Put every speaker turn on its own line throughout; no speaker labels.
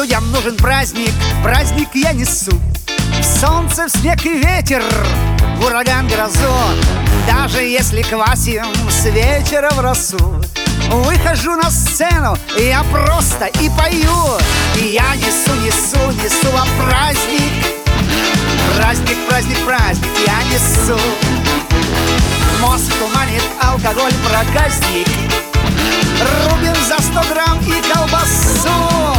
людям нужен праздник, праздник я несу. В солнце, в снег и ветер, в ураган, грозу. Даже если квасим с вечера в росу, выхожу на сцену, я просто и пою. И я несу, несу, несу вам праздник. Праздник, праздник, праздник я несу. Мозг туманит алкоголь, проказник. Рубим за 100 грамм и колбасу.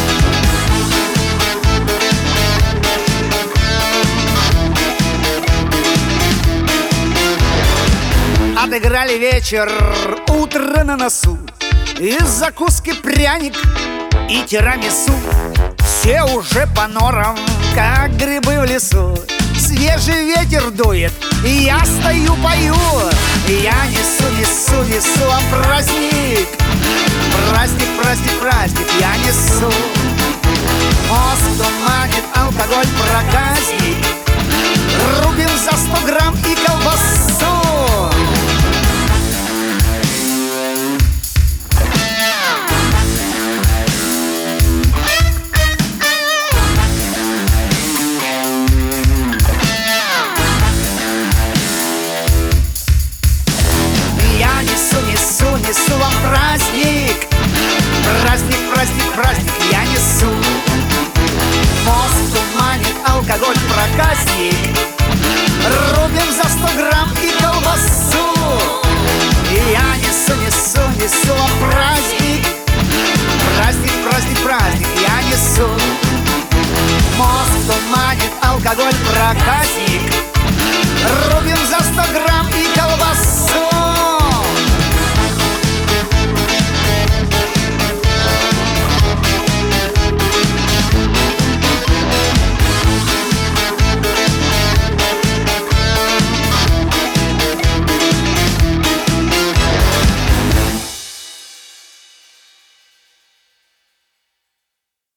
Отыграли вечер, утро на носу. Из закуски пряник и тирамису. Все уже по норам, как грибы в лесу. Свежий ветер дует, и я стою, пою. И я несу, несу, несу вам праздник. Праздник, праздник, праздник я несу. Мозг туманит алкоголь, проказник.